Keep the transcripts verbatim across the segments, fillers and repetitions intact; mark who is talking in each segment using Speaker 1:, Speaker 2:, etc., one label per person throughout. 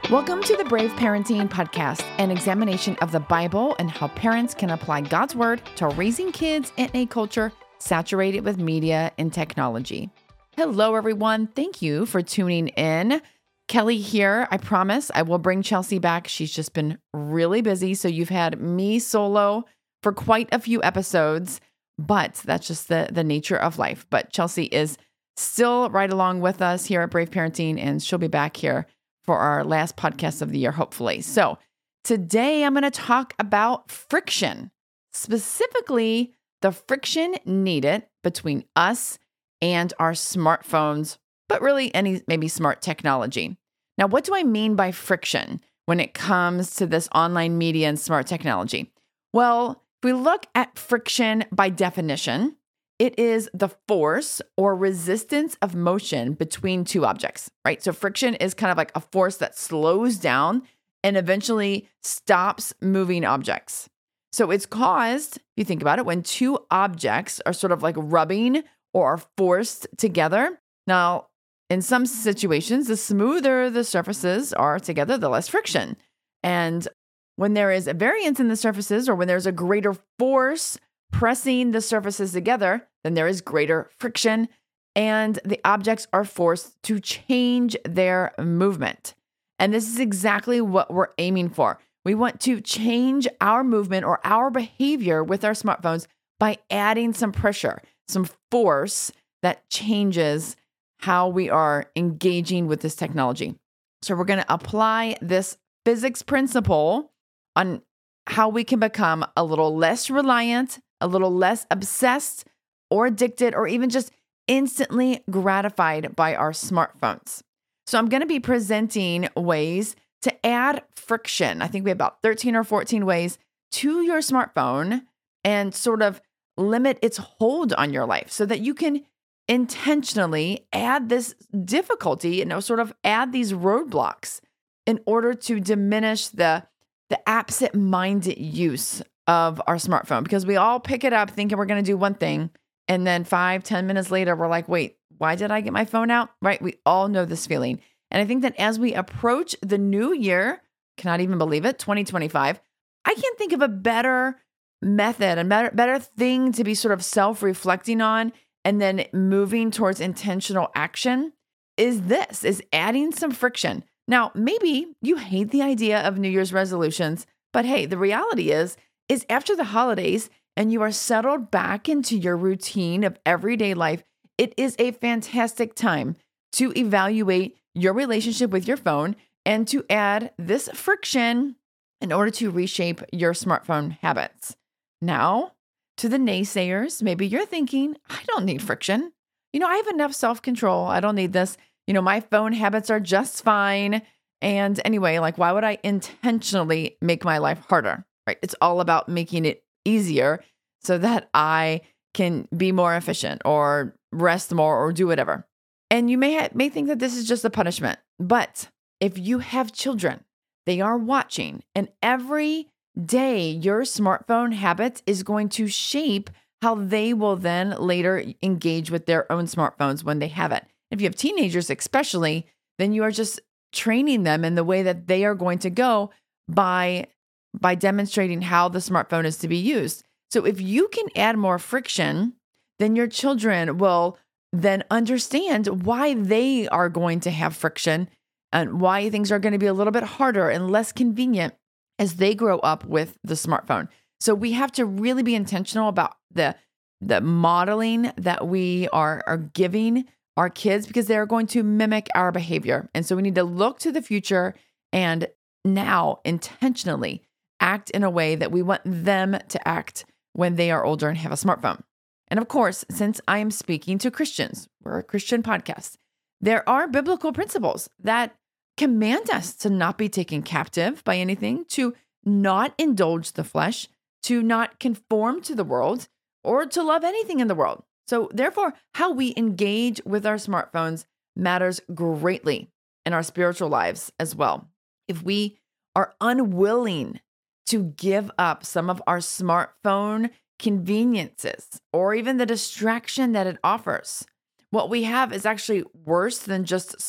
Speaker 1: Welcome to the Brave Parenting Podcast, an examination of the Bible and how parents can apply God's Word to raising kids in a culture saturated with media and technology. Hello, everyone. Thank you for tuning in. Kelly here. I promise I will bring Chelsea back. She's just been really busy, so you've had me solo for quite a few episodes, but that's just the, the nature of life. But Chelsea is still right along with us here at Brave Parenting, and she'll be back here for our last podcast of the year, hopefully. So today I'm going to talk about friction, specifically the friction needed between us and our smartphones, but really any maybe smart technology. Now, what do I mean by friction when it comes to this online media and smart technology? Well, if we look at friction by definition, it is the force or resistance of motion between two objects, right? So friction is kind of like a force that slows down and eventually stops moving objects. So it's caused, if you think about it, when two objects are sort of like rubbing or are forced together. Now, in some situations, the smoother the surfaces are together, the less friction. And when there is a variance in the surfaces, or when there's a greater force pressing the surfaces together, then there is greater friction and the objects are forced to change their movement. And this is exactly what we're aiming for. We want to change our movement or our behavior with our smartphones by adding some pressure, some force that changes how we are engaging with this technology. So we're going to apply this physics principle on how we can become a little less reliant, a little less obsessed or addicted, or even just instantly gratified by our smartphones. So I'm going to be presenting ways to add friction. I think we have about thirteen or fourteen ways to your smartphone and sort of limit its hold on your life so that you can intentionally add this difficulty, you know, sort of add these roadblocks in order to diminish the, the absent-minded use of our smartphone, because we all pick it up thinking we're going to do one thing. And then five, ten minutes later, we're like, wait, why did I get my phone out? Right? We all know this feeling. And I think that as we approach the new year, cannot even believe it, twenty twenty-five, I can't think of a better method, a better, better thing to be sort of self-reflecting on and then moving towards intentional action is this, is adding some friction. Now, maybe you hate the idea of New Year's resolutions, but hey, the reality is, is after the holidays and you are settled back into your routine of everyday life, it is a fantastic time to evaluate your relationship with your phone and to add this friction in order to reshape your smartphone habits. Now, to the naysayers, maybe you're thinking, I don't need friction. You know, I have enough self-control. I don't need this. You know, my phone habits are just fine. And anyway, like, why would I intentionally make my life harder? Right? It's all about making it easier so that I can be more efficient or rest more or do whatever. And you may ha- may think that this is just a punishment, but if you have children, they are watching, and every day your smartphone habits is going to shape how they will then later engage with their own smartphones when they have it. If you have teenagers especially, then you are just training them in the way that they are going to go by by demonstrating how the smartphone is to be used. So if you can add more friction, then your children will then understand why they are going to have friction and why things are going to be a little bit harder and less convenient as they grow up with the smartphone. So we have to really be intentional about the, the modeling that we are, are giving our kids, because they're going to mimic our behavior. And so we need to look to the future and now intentionally act in a way that we want them to act when they are older and have a smartphone. And of course, since I am speaking to Christians, we're a Christian podcast, there are biblical principles that command us to not be taken captive by anything, to not indulge the flesh, to not conform to the world, or to love anything in the world. So therefore, how we engage with our smartphones matters greatly in our spiritual lives as well. If we are unwilling to give up some of our smartphone conveniences or even the distraction that it offers, what we have is actually worse than just smartphone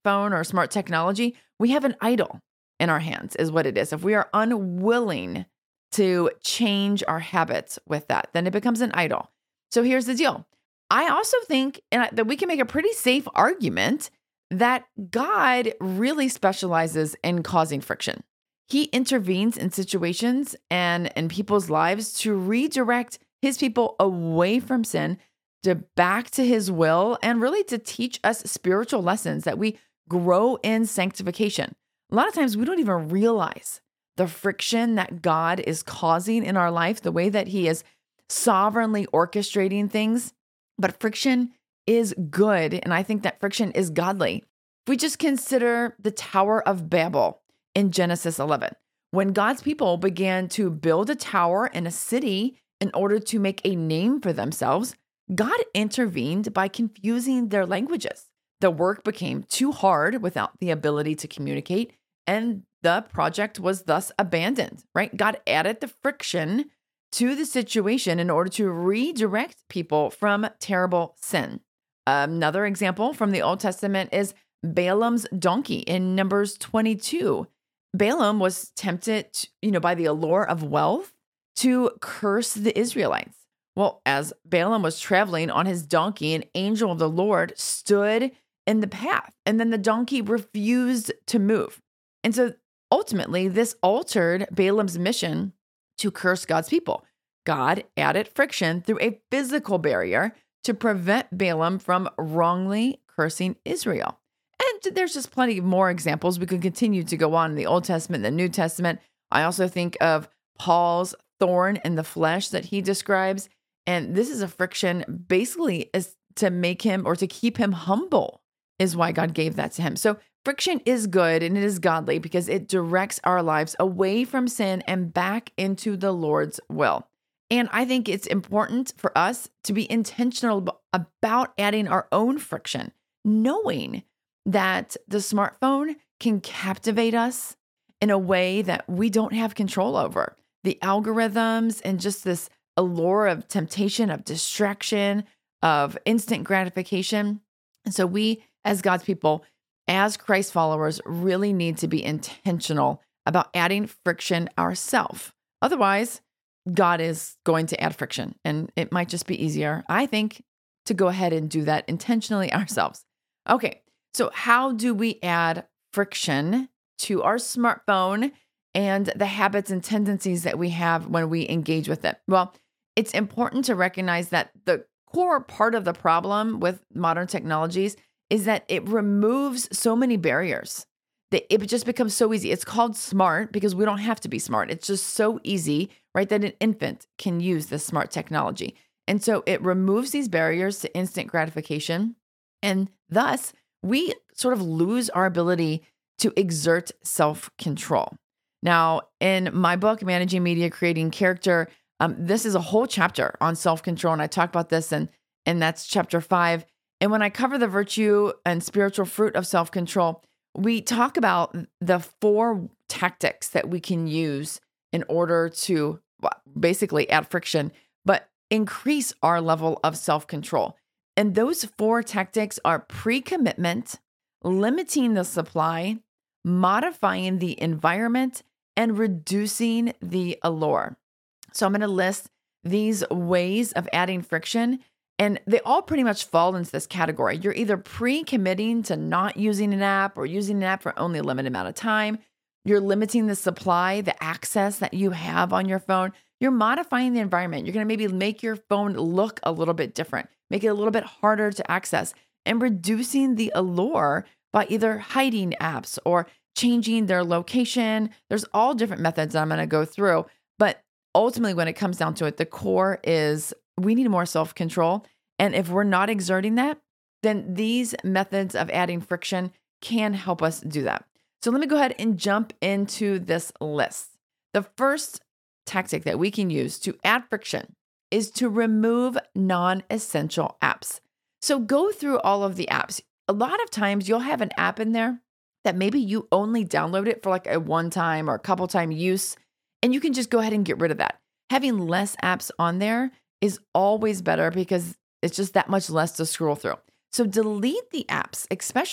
Speaker 1: smartphone or smart technology, we have an idol in our hands, is what it is. If we are unwilling to change our habits with that, then it becomes an idol. So here's the deal. I also think that we can make a pretty safe argument that God really specializes in causing friction. He intervenes in situations and in people's lives to redirect his people away from sin, to back to his will, and really to teach us spiritual lessons that we grow in sanctification. A lot of times we don't even realize the friction that God is causing in our life, the way that he is sovereignly orchestrating things. But friction is good, and I think that friction is godly. If we just consider the Tower of Babel in Genesis eleven, when God's people began to build a tower in a city in order to make a name for themselves, God intervened by confusing their languages. The work became too hard without the ability to communicate, and the project was thus abandoned, right? God added the friction to the situation in order to redirect people from terrible sin. Another example from the Old Testament is Balaam's donkey in Numbers twenty-two. Balaam was tempted, you know, by the allure of wealth to curse the Israelites. Well, as Balaam was traveling on his donkey, an angel of the Lord stood in the path, and then the donkey refused to move. And so ultimately, this altered Balaam's mission to curse God's people. God added friction through a physical barrier to prevent Balaam from wrongly cursing Israel. And there's just plenty more examples. We could continue to go on in the Old Testament, the New Testament. I also think of Paul's thorn in the flesh that he describes. And this is a friction basically is to make him or to keep him humble is why God gave that to him. So friction is good and it is godly because it directs our lives away from sin and back into the Lord's will. And I think it's important for us to be intentional about adding our own friction, knowing that the smartphone can captivate us in a way that we don't have control over. The algorithms and just this allure of temptation, of distraction, of instant gratification. And so we, as God's people, as Christ followers, really need to be intentional about adding friction ourselves. Otherwise, God is going to add friction, and it might just be easier, I think, to go ahead and do that intentionally ourselves. Okay, so how do we add friction to our smartphone and the habits and tendencies that we have when we engage with it? Well, it's important to recognize that the core part of the problem with modern technologies is that it removes so many barriers. That it just becomes so easy. It's called smart because we don't have to be smart. It's just so easy, right, that an infant can use this smart technology. And so it removes these barriers to instant gratification. And thus, we sort of lose our ability to exert self-control. Now, in my book, Managing Media, Creating Character, um, this is a whole chapter on self-control. And I talk about this, and, and that's chapter five. And when I cover the virtue and spiritual fruit of self-control, we talk about the four tactics that we can use in order to well, basically add friction, but increase our level of self-control. And those four tactics are pre-commitment, limiting the supply, modifying the environment, and reducing the allure. So I'm going to list these ways of adding friction. And they all pretty much fall into this category. You're either pre-committing to not using an app or using an app for only a limited amount of time. You're limiting the supply, the access that you have on your phone. You're modifying the environment. You're going to maybe make your phone look a little bit different, make it a little bit harder to access, and reducing the allure by either hiding apps or changing their location. There's all different methods that I'm going to go through. But ultimately, when it comes down to it, the core is we need more self-control. And if we're not exerting that, then these methods of adding friction can help us do that. So let me go ahead and jump into this list. The first tactic that we can use to add friction is to remove non-essential apps. So go through all of the apps. A lot of times you'll have an app in there that maybe you only download it for like a one-time or a couple-time use, and you can just go ahead and get rid of that. Having less apps on there is always better because it's just that much less to scroll through. So delete the apps, especially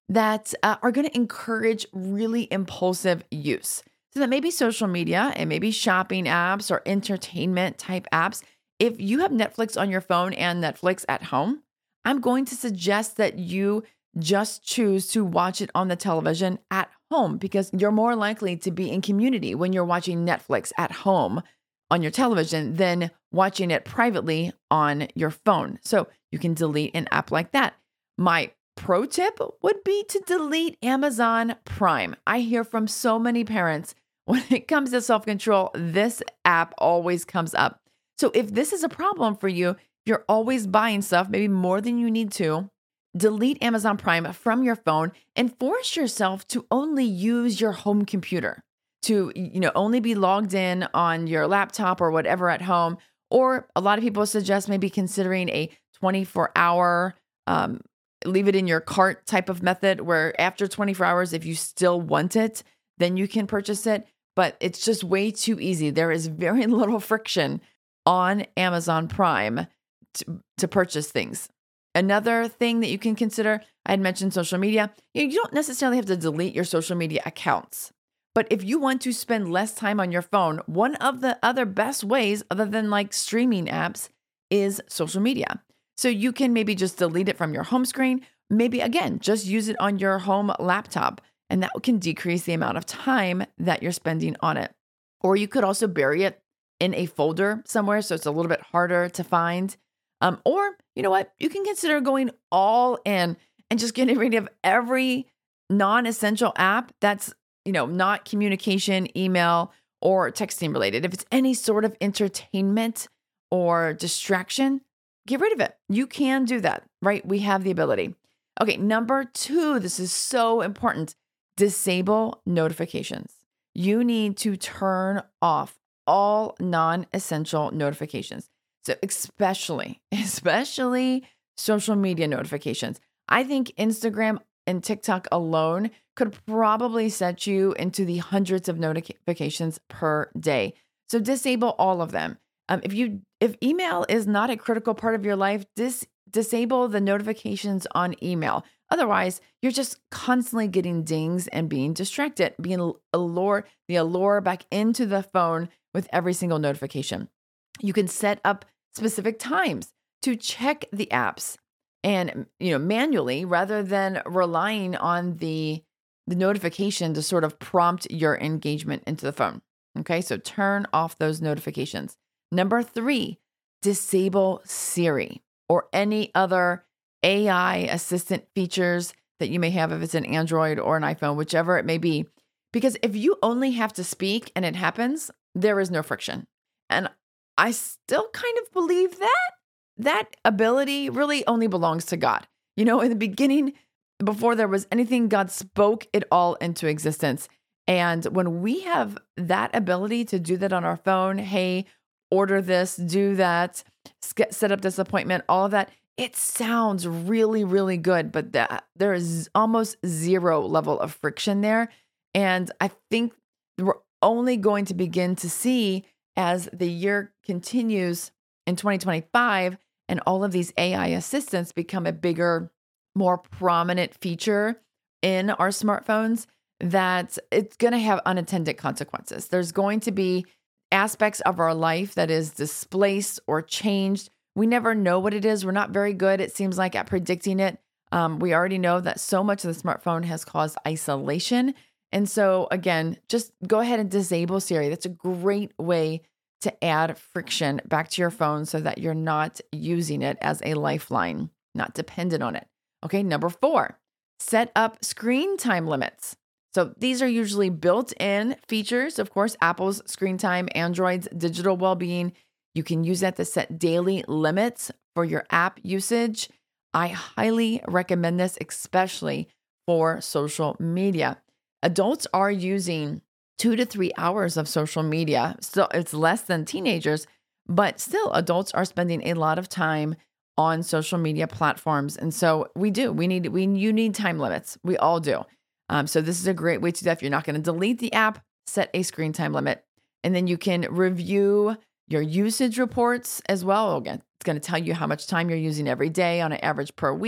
Speaker 1: that uh, are going to encourage really impulsive use. So that may be social media and maybe shopping apps or entertainment type apps. If you have Netflix on your phone and Netflix at home, I'm going to suggest that you just choose to watch it on the television at home because you're more likely to be in community when you're watching Netflix at home on your television than watching it privately on your phone. So you can delete an app like that. My pro tip would be to delete Amazon Prime. I hear from so many parents when it comes to self-control, this app always comes up. So if this is a problem for you, you're always buying stuff, maybe more than you need to, delete Amazon Prime from your phone and force yourself to only use your home computer, to, you know, only be logged in on your laptop or whatever at home. Or a lot of people suggest maybe considering a twenty-four hour, um, leave it in your cart type of method where after twenty-four hours, if you still want it, then you can purchase it. But it's just way too easy. There is very little friction on Amazon Prime to, to purchase things. Another thing that you can consider, I had mentioned social media. You know, you don't necessarily have to delete your social media accounts. But if you want to spend less time on your phone, one of the other best ways, other than like streaming apps, is social media. So you can maybe just delete it from your home screen. Maybe, again, just use it on your home laptop. And that can decrease the amount of time that you're spending on it. Or you could also bury it in a folder somewhere so it's a little bit harder to find. Um, or, you know what, you can consider going all in and just getting rid of every non-essential app that's, you know, not communication, email, or texting related. If it's any sort of entertainment or distraction, get rid of it. You can do that, right? We have the ability. Okay, number two, this is so important. Disable notifications. You need to turn off all non-essential notifications. So especially, especially social media notifications. I think Instagram and TikTok alone could probably set you into the hundreds of notifications per day. So disable all of them. Um, if you if email is not a critical part of your life, dis, disable the notifications on email. Otherwise, you're just constantly getting dings and being distracted, being allure, the allure back into the phone with every single notification. You can set up specific times to check the apps and, you know, manually rather than relying on the, the notification to sort of prompt your engagement into the phone. Okay, so turn off those notifications. Number three, disable Siri or any other A I assistant features that you may have if it's an Android or an iPhone, whichever it may be. Because if you only have to speak and it happens, there is no friction. And I still kind of believe that that ability really only belongs to God. You know, in the beginning, before there was anything, God spoke it all into existence. And when we have that ability to do that on our phone, hey, order this, do that, set up this appointment, all of that, it sounds really, really good, but that, there is almost zero level of friction there. And I think we're only going to begin to see as the year continues in twenty twenty-five and all of these A I assistants become a bigger, more prominent feature in our smartphones, that it's going to have unintended consequences. There's going to be aspects of our life that is displaced or changed. We never know what it is. We're not very good, it seems like, at predicting it. Um, we already know that so much of the smartphone has caused isolation. And so, again, just go ahead and disable Siri. That's a great way to add friction back to your phone so that you're not using it as a lifeline, not dependent on it. Okay, number four, set up screen time limits. So these are usually built-in features. Of course, Apple's screen time, Android's digital well-being. You can use that to set daily limits for your app usage. I highly recommend this, especially for social media. Adults are using two to three hours of social media. So it's less than teenagers, but still adults are spending a lot of time on social media platforms. And so we do, we need, we, you need time limits. We all do. Um, so this is a great way to do that. If you're not going to delete the app, set a screen time limit. And then you can review your usage reports as well. Again, it's going to tell you how much time you're using every day on an average per week.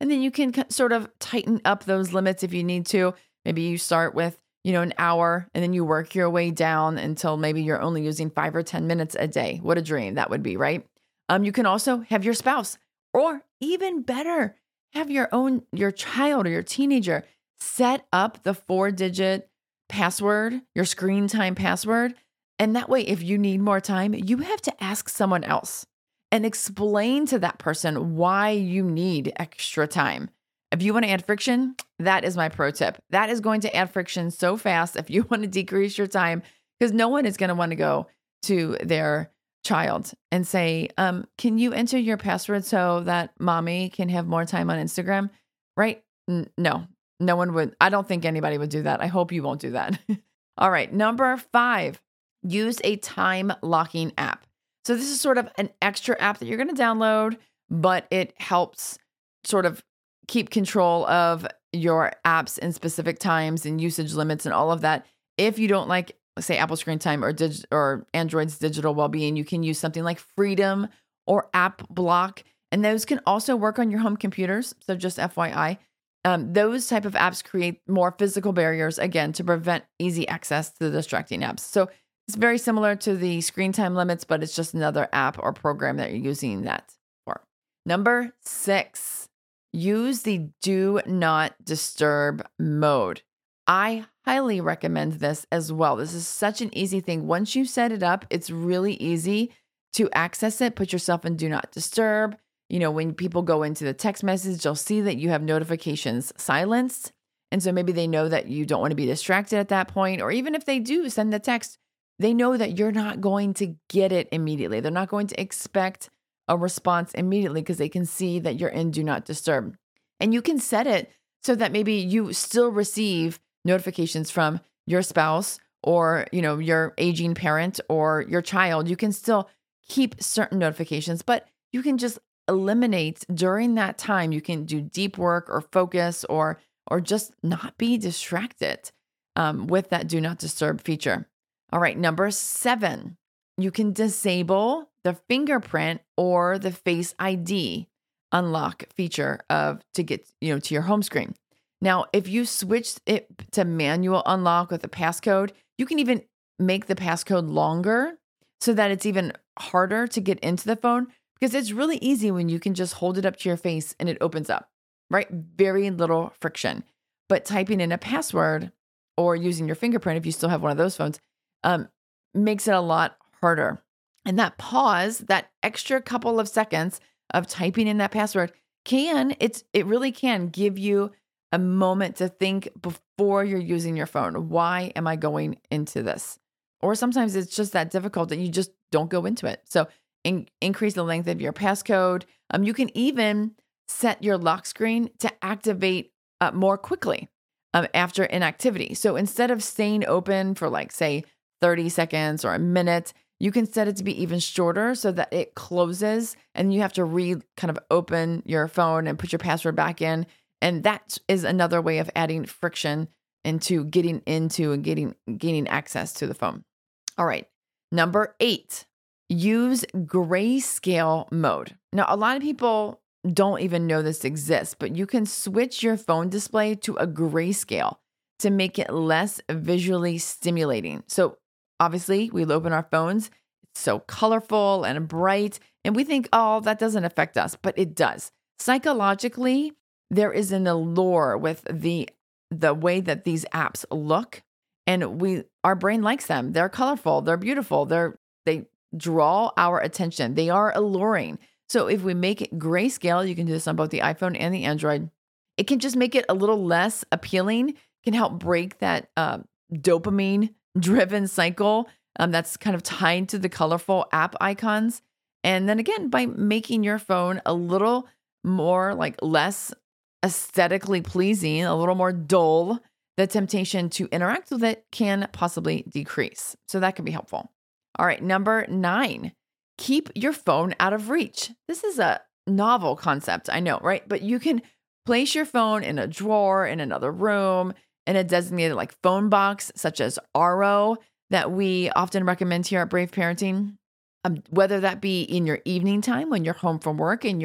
Speaker 1: And then you can k- sort of tighten up those limits if you need to. Maybe you start with, you know, an hour and then you work your way down until maybe you're only using five or ten minutes a day. What a dream that would be, right? Um, you can also have your spouse, or even better, have your own, your child or your teenager set up the four digit password, your screen time password. And that way, if you need more time, you have to ask someone else and explain to that person why you need extra time. If you want to add friction, that is my pro tip. That is going to add friction so fast if you want to decrease your time, because no one is going to want to go to their child and say, um, can you enter your password so that mommy can have more time on Instagram? Right? N- no, no one would. I don't think anybody would do that. I hope you won't do that. All right. Number five, use a time locking app. So this is sort of an extra app that you're going to download, but it helps sort of keep control of your apps in specific times and usage limits and all of that. If you don't like, say, Apple Screen Time or dig- or Android's digital well-being, you can use something like Freedom or App Block, and those can also work on your home computers. So just F Y I, um, those type of apps create more physical barriers, again, to prevent easy access to the distracting apps. So it's very similar to the screen time limits, but it's just another app or program that you're using that for. Number six, use the do not disturb mode. I highly recommend this as well. This is such an easy thing. Once you set it up, it's really easy to access it. Put yourself in do not disturb. You know, when people go into the text message, you'll see that you have notifications silenced. And so maybe they know that you don't want to be distracted at that point. Or even if they do send the text, they know that you're not going to get it immediately. They're not going to expect a response immediately because they can see that you're in do not disturb. And you can set it so that maybe you still receive notifications from your spouse or, you know, your aging parent or your child. You can still keep certain notifications, but you can just eliminate during that time. You can do deep work or focus or or just not be distracted um, with that do not disturb feature. All right, number seven, you can disable the fingerprint or the Face I D unlock feature of to get, you know, to your home screen. Now, if you switch it to manual unlock with a passcode, you can even make the passcode longer so that it's even harder to get into the phone, because it's really easy when you can just hold it up to your face and it opens up, right? Very little friction. But typing in a password or using your fingerprint, if you still have one of those phones, um, makes it a lot harder. And that pause, that extra couple of seconds of typing in that password can, it's it really can give you a moment to think before you're using your phone. Why am I going into this? Or sometimes it's just that difficult that you just don't go into it. So in, increase the length of your passcode. Um, you can even set your lock screen to activate uh, more quickly um, after inactivity. So instead of staying open for like, say, thirty seconds or a minute, you can set it to be even shorter so that it closes and you have to re kind of open your phone and put your password back in. And that is another way of adding friction into getting into and getting gaining access to the phone. All right. Number eight, use grayscale mode. Now, a lot of people don't even know this exists, but you can switch your phone display to a grayscale to make it less visually stimulating. So obviously, we open our phones, it's so colorful and bright, and we think, oh, that doesn't affect us, but it does. Psychologically, there is an allure with the the way that these apps look, and we our brain likes them. They're colorful, they're beautiful, they're they draw our attention. They are alluring. So if we make it grayscale, you can do this on both the iPhone and the Android. It can just make it a little less appealing, can help break that uh, dopamine driven cycle um, that's kind of tied to the colorful app icons. And then again, by making your phone a little more like less aesthetically pleasing, a little more dull, the temptation to interact with it can possibly decrease. So that can be helpful. All right, number nine, keep your phone out of reach. This is a novel concept, I know, right? But you can place your phone in a drawer in another room, in a designated like phone box, such as R O, that we often recommend here at Brave Parenting. Um, whether that be in your evening time when you're home from work and you're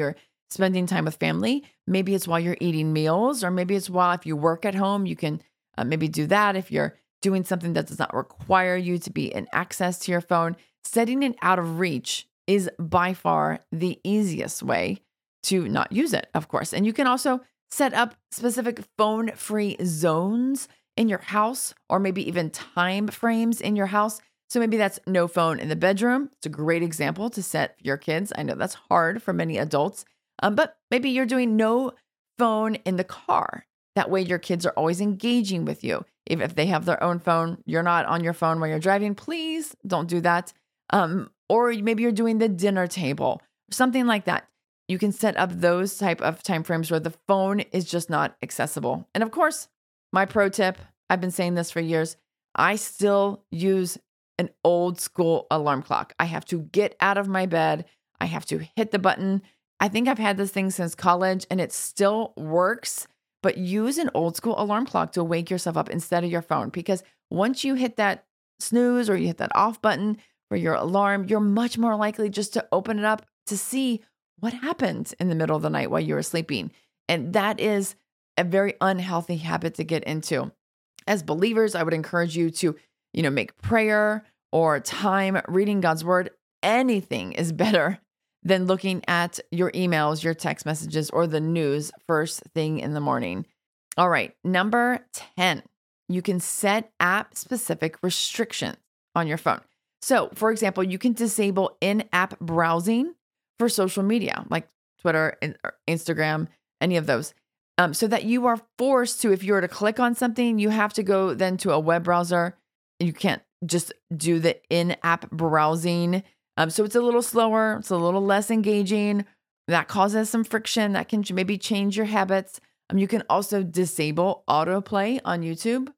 Speaker 1: spending time with family. Maybe it's while you're eating meals, or maybe it's while if you work at home, you can uh, maybe do that. If you're doing something that does not require you to be in access to your phone, setting it out of reach is by far the easiest way to not use it, of course. And you can also set up specific phone-free zones in your house, or maybe even time frames in your house. So maybe that's no phone in the bedroom. It's a great example to set for your kids. I know that's hard for many adults, um, but maybe you're doing no phone in the car. That way your kids are always engaging with you. If, if they have their own phone, you're not on your phone while you're driving, please don't do that. Um, or maybe you're doing the dinner table, something like that. You can set up those type of time frames where the phone is just not accessible. And of course, my pro tip, I've been saying this for years, I still use an old school alarm clock. I have to get out of my bed. I have to hit the button. I think I've had this thing since college and it still works, but use an old school alarm clock to wake yourself up instead of your phone. Because once you hit that snooze or you hit that off button for your alarm, you're much more likely just to open it up to see what happened in the middle of the night while you were sleeping. And that is a very unhealthy habit to get into. As believers, I would encourage you to, you know, make prayer or time reading God's word. Anything is better than looking at your emails, your text messages, or the news first thing in the morning. All right, number ten, you can set app-specific restrictions on your phone. So, for example, you can disable in-app browsing for social media like Twitter, Instagram, any of those. Um, so that you are forced to, if you were to click on something, you have to go then to a web browser. You can't just do the in-app browsing. Um, so it's a little slower. It's a little less engaging. That causes some friction. That can maybe change your habits. Um, you can also disable autoplay on YouTube.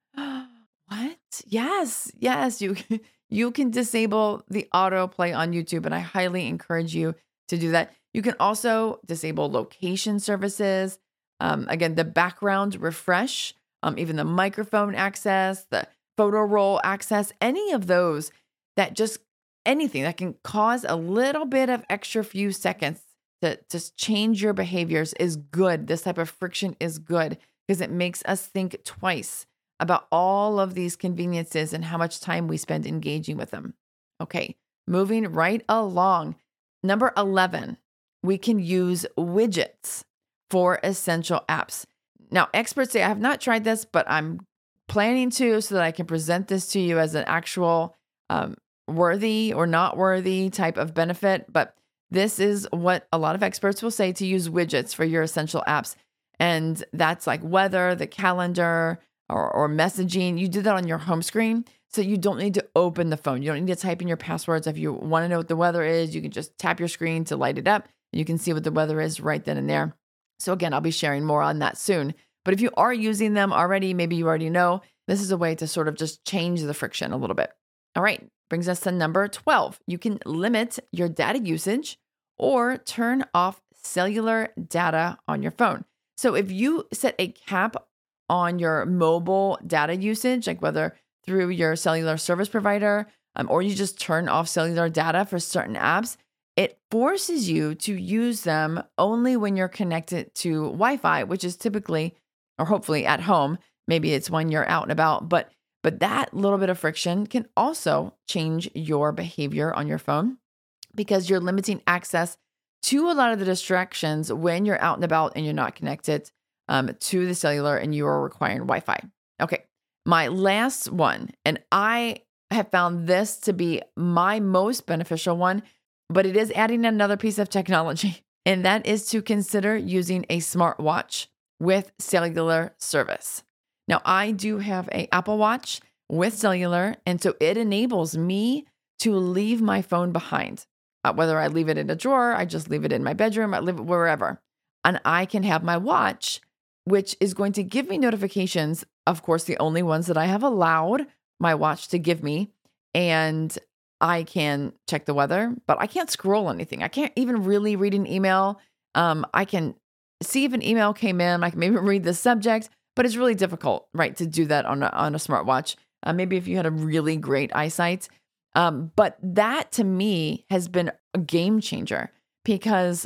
Speaker 1: What? Yes, yes. You, you can disable the autoplay on YouTube, and I highly encourage you to do that. You can also disable location services. Um, again, the background refresh, um, even the microphone access, the photo roll access, any of those that just anything that can cause a little bit of extra few seconds to just change your behaviors is good. This type of friction is good because it makes us think twice about all of these conveniences and how much time we spend engaging with them. Okay, moving right along. Number eleven, we can use widgets for essential apps. Now, experts say I have not tried this, but I'm planning to so that I can present this to you as an actual um, worthy or not worthy type of benefit. But this is what a lot of experts will say, to use widgets for your essential apps. And that's like weather, the calendar, or, or messaging. You do that on your home screen. So you don't need to open the phone. You don't need to type in your passwords. If you want to know what the weather is, you can just tap your screen to light it up. You can see what the weather is right then and there. So again, I'll be sharing more on that soon. But if you are using them already, maybe you already know, this is a way to sort of just change the friction a little bit. All right, brings us to number twelve. You can limit your data usage or turn off cellular data on your phone. So if you set a cap on your mobile data usage, like whether through your cellular service provider, um, or you just turn off cellular data for certain apps, it forces you to use them only when you're connected to Wi-Fi, which is typically, or hopefully at home. Maybe it's when you're out and about, but but that little bit of friction can also change your behavior on your phone because you're limiting access to a lot of the distractions when you're out and about and you're not connected um, to the cellular and you are requiring Wi-Fi. Okay, my last one, and I have found this to be my most beneficial one, but it is adding another piece of technology, and that is to consider using a smartwatch with cellular service. Now, I do have an Apple Watch with cellular, and so it enables me to leave my phone behind. Uh, whether I leave it in a drawer, I just leave it in my bedroom, I leave it wherever. And I can have my watch, which is going to give me notifications, of course, the only ones that I have allowed my watch to give me. And I can check the weather, but I can't scroll anything. I can't even really read an email. Um, I can see if an email came in. I can maybe read the subject, but it's really difficult, right, to do that on a, on a smartwatch. Uh, maybe if you had a really great eyesight. Um, but that to me has been a game changer because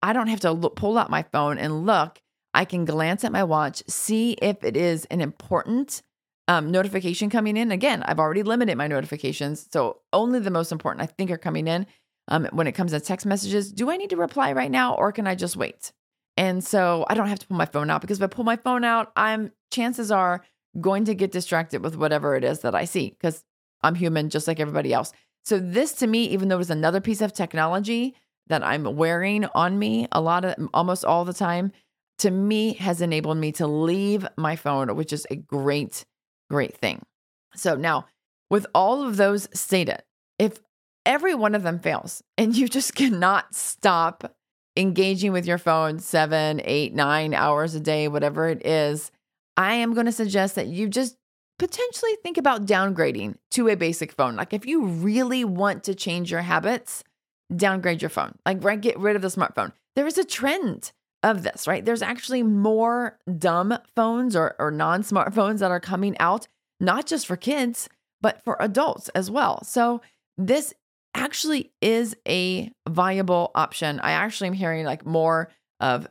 Speaker 1: I don't have to look, pull out my phone and look. I can glance at my watch, see if it is an important um, notification coming in. Again, I've already limited my notifications, so only the most important I think are coming in. Um, when it comes to text messages, do I need to reply right now, or can I just wait? And so I don't have to pull my phone out, because if I pull my phone out, I'm chances are going to get distracted with whatever it is that I see, because I'm human just like everybody else. So this, to me, even though it's another piece of technology that I'm wearing on me a lot of, almost all the time, to me has enabled me to leave my phone, which is a great, great thing. So now, with all of those stated, if every one of them fails and you just cannot stop engaging with your phone seven, eight, nine hours a day, whatever it is, I am going to suggest that you just potentially think about downgrading to a basic phone. Like if you really want to change your habits, downgrade your phone. Like right, get rid of the smartphone. There is a trend of this, right? There's actually more dumb phones or, or non-smartphones that are coming out, not just for kids, but for adults as well. So this actually is a viable option. I actually am hearing like more of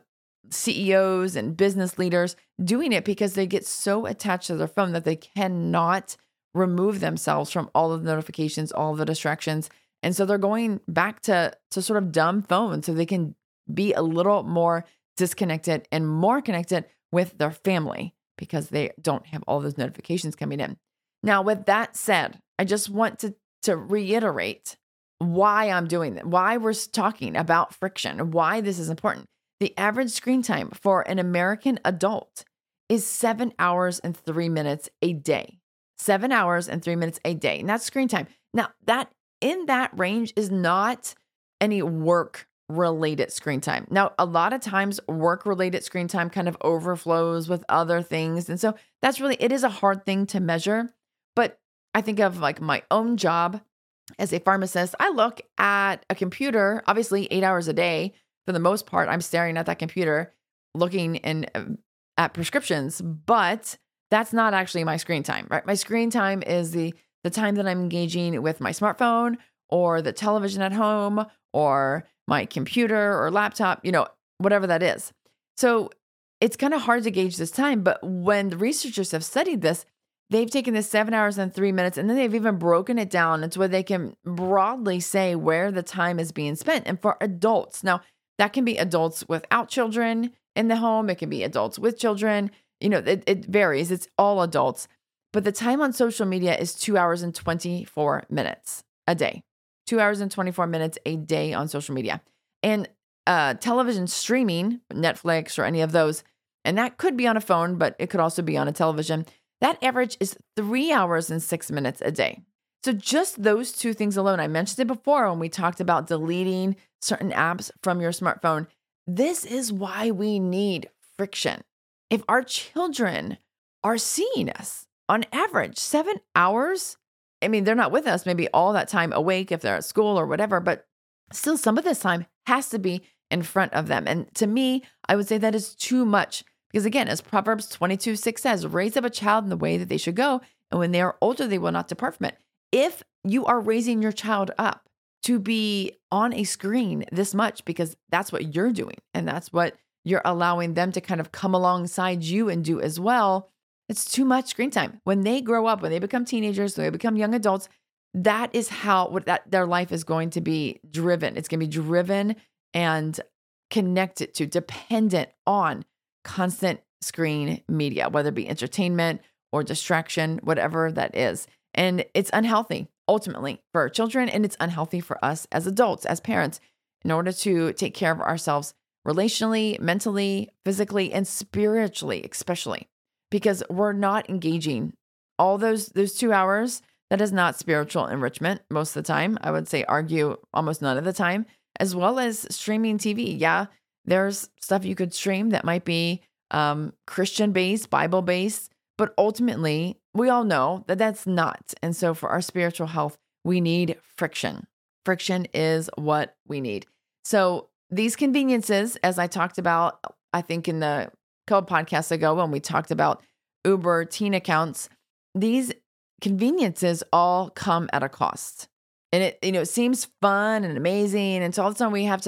Speaker 1: C E Os and business leaders doing it because they get so attached to their phone that they cannot remove themselves from all of the notifications, all of the distractions. And so they're going back to, to sort of dumb phones so they can be a little more disconnected and more connected with their family because they don't have all those notifications coming in. Now, with that said, I just want to, to reiterate why I'm doing that, why we're talking about friction, why this is important. The average screen time for an American adult is seven hours and three minutes a day. Seven hours and three minutes a day. And that's screen time. Now, that in that range is not any work-related screen time. Now, a lot of times work-related screen time kind of overflows with other things. And so that's really, it is a hard thing to measure. But I think of like my own job as a pharmacist. I look at a computer, obviously eight hours a day. For the most part, I'm staring at that computer, looking in at prescriptions, but that's not actually my screen time, right? My screen time is the the time that I'm engaging with my smartphone or the television at home or my computer or laptop, you know, whatever that is. So it's kind of hard to gauge this time, but when the researchers have studied this, they've taken this seven hours and three minutes, and then they've even broken it down into where they can broadly say where the time is being spent. And for adults, now, that can be adults without children in the home. It can be adults with children. You know, it, it varies. It's all adults. But the time on social media is two hours and twenty-four minutes a day. Two hours and twenty-four minutes a day on social media. And uh, television streaming, Netflix or any of those, and that could be on a phone, but it could also be on a television. That average is three hours and six minutes a day. So just those two things alone, I mentioned it before when we talked about deleting certain apps from your smartphone. This is why we need friction. If our children are seeing us on average seven hours, I mean, they're not with us maybe all that time awake if they're at school or whatever, but still some of this time has to be in front of them. And to me, I would say that is too much because again, as Proverbs twenty-two six says, raise up a child in the way that they should go. And when they are older, they will not depart from it. If you are raising your child up to be on a screen this much, because that's what you're doing and that's what you're allowing them to kind of come alongside you and do as well, it's too much screen time. When they grow up, when they become teenagers, when they become young adults, that is how what that their life is going to be driven. It's going to be driven and connected to, dependent on constant screen media, whether it be entertainment or distraction, whatever that is. And it's unhealthy ultimately for children, and it's unhealthy for us as adults, as parents, in order to take care of ourselves relationally, mentally, physically, and spiritually, especially because we're not engaging all those those two hours. That is not spiritual enrichment most of the time. I would say argue almost none of the time, as well as streaming T V. Yeah, there's stuff you could stream that might be um, Christian-based, Bible-based, but ultimately, we all know that that's not. And so for our spiritual health, we need friction. Friction is what we need. So these conveniences, as I talked about, I think in the couple podcasts ago when we talked about Uber teen accounts, these conveniences all come at a cost. And it, you know, it seems fun and amazing. And so all of a sudden we have to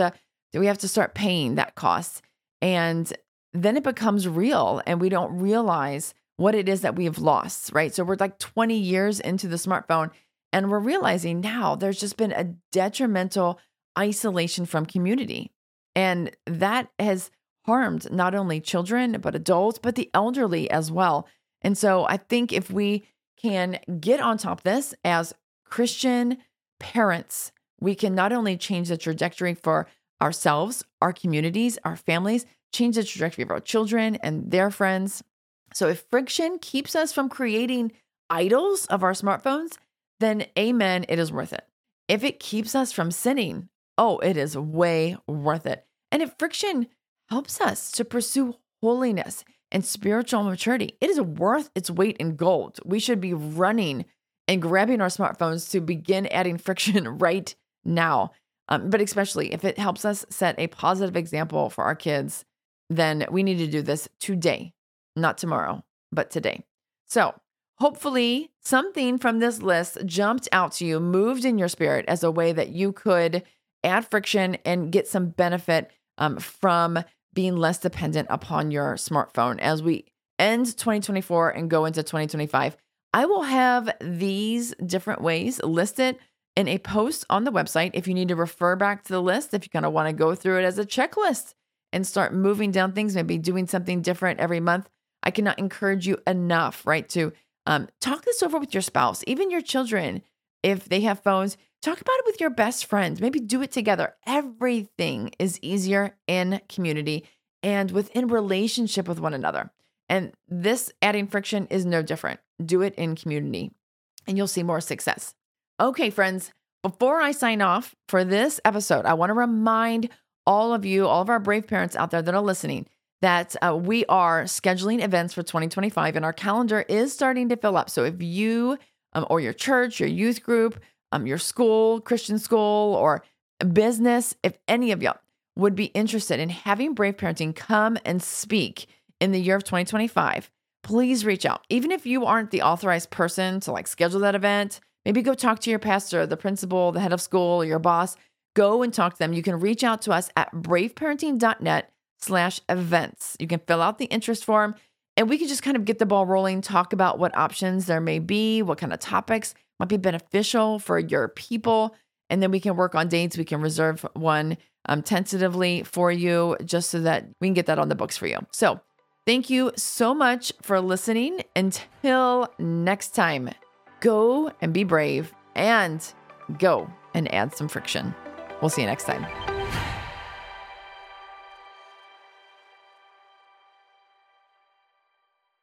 Speaker 1: we have to start paying that cost. And then it becomes real and we don't realize what it is that we have lost, right? So we're like twenty years into the smartphone and we're realizing now there's just been a detrimental isolation from community. And that has harmed not only children, but adults, but the elderly as well. And so I think if we can get on top of this as Christian parents, we can not only change the trajectory for ourselves, our communities, our families, change the trajectory of our children and their friends. So if friction keeps us from creating idols of our smartphones, then amen, it is worth it. If it keeps us from sinning, oh, it is way worth it. And if friction helps us to pursue holiness and spiritual maturity, it is worth its weight in gold. We should be running and grabbing our smartphones to begin adding friction right now. Um, but especially if it helps us set a positive example for our kids, then we need to do this today, not tomorrow, but today. So hopefully something from this list jumped out to you, moved in your spirit as a way that you could add friction and get some benefit um, from being less dependent upon your smartphone. As we end twenty twenty-four and go into twenty twenty-five, I will have these different ways listed in a post on the website. If you need to refer back to the list, if you kind of want to go through it as a checklist and start moving down things, maybe doing something different every month, I cannot encourage you enough, right? To um, talk this over with your spouse, even your children. If they have phones, talk about it with your best friends. Maybe do it together. Everything is easier in community and within relationship with one another. And this adding friction is no different. Do it in community and you'll see more success. Okay, friends, before I sign off for this episode, I want to remind all of you, all of our brave parents out there that are listening, that uh, we are scheduling events for twenty twenty-five and our calendar is starting to fill up. So if you um, or your church, your youth group, um, your school, Christian school, or business, if any of y'all would be interested in having Brave Parenting come and speak in the year of twenty twenty-five, please reach out. Even if you aren't the authorized person to like schedule that event, maybe go talk to your pastor, the principal, the head of school, or your boss. Go and talk to them. You can reach out to us at braveparenting.net slash events. You can fill out the interest form and we can just kind of get the ball rolling, talk about what options there may be, what kind of topics might be beneficial for your people. And then we can work on dates. We can reserve one um, tentatively for you just so that we can get that on the books for you. So thank you so much for listening. Until next time, go and be brave and go and add some friction. We'll see you next time.